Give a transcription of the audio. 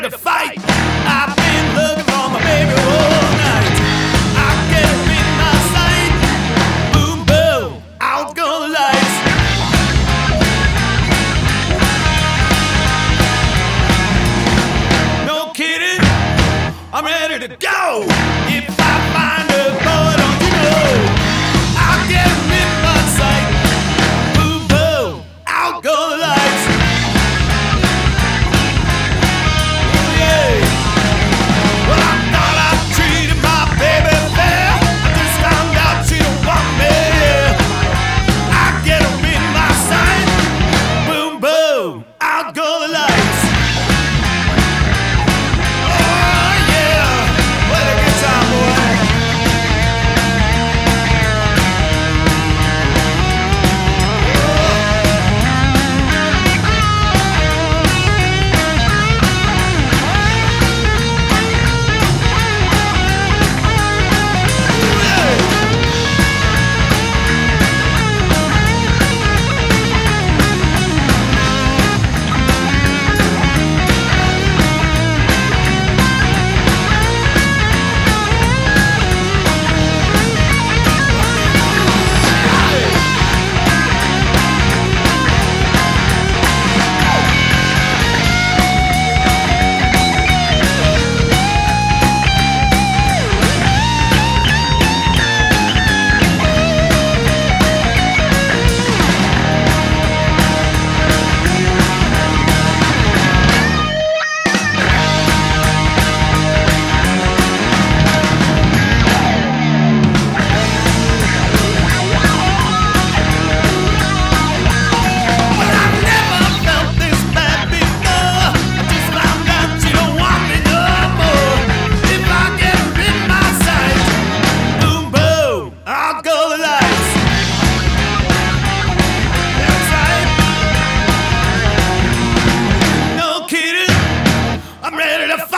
ready to fight. I've been looking for my baby all night. I get her in my sight. Boom, boom, out go the lights. No kidding, I'm ready to go. If I find a boy, don't you know, I'll get her in my sight. Boom, boom, out go the lights. I'm ready to